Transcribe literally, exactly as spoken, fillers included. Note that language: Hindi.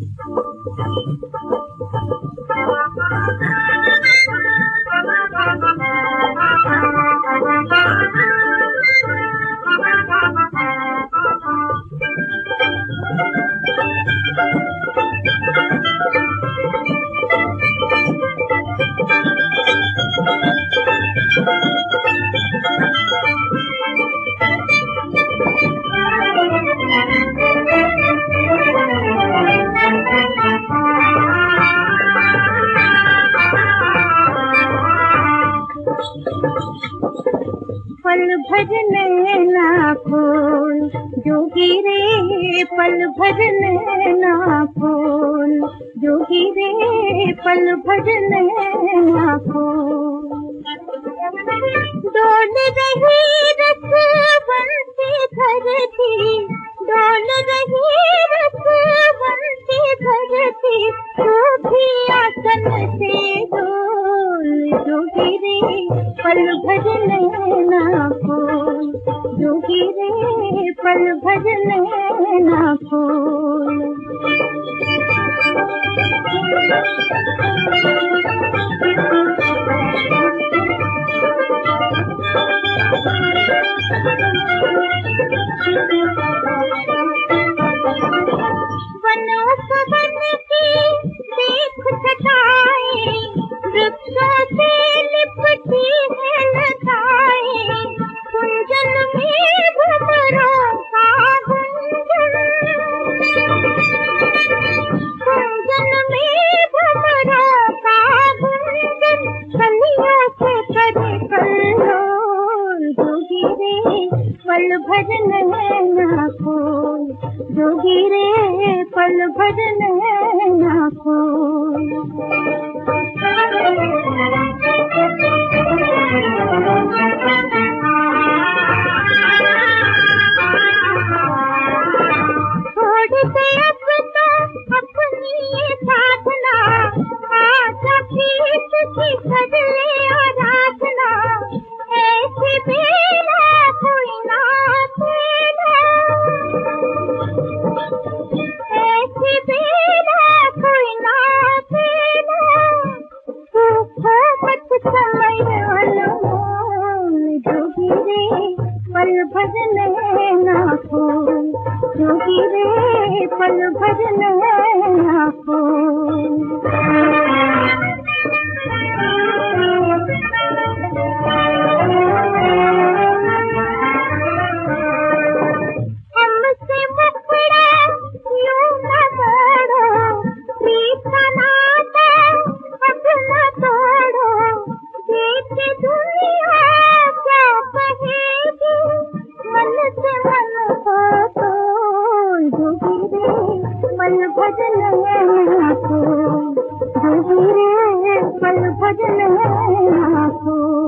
पल भर नैना खोल जोगी रे, पल भर नैना खोल जोगी रे, पल भर नैना खोल। डोल रही रस बंसी धरती, डोल रही रस बंसी धरती, तू भी आसन से डोल जोगी रे, पल भर नैना खोल जोगी रे, पल भर नैना खोल। वनोपवन की देख छटाएं, वृक्षों से लिपटी है लताएं, कुंजन में भंवरों का गुंजन, कुंजन में भंवरों का गुंजन, कलियों से करे कल्लोल जोगी रे, पल भर नैना खोल जोगी रे, पल भर नैना खोल। छोड़ दे अब तो अपनी ये साधना, आजा पीठ की कर ले आराधना, ऐसे बेला कोई ना तेरा, ऐसे बेला कोई ना तेरा, तू खो मत समय अनमोल जोगी रे, पल भर नैना खोल जोगी रे, पल भर नैना खोल। हमसे मुखड़ा यूं न मोड़ो, प्रीत का नाता अब न तोड़ो, देख दुनिया क्या कहेगी, मन से मन को तोड़ जोगी रे, पल भर नैना खोल जोगी रे, पल भर नैना खोल।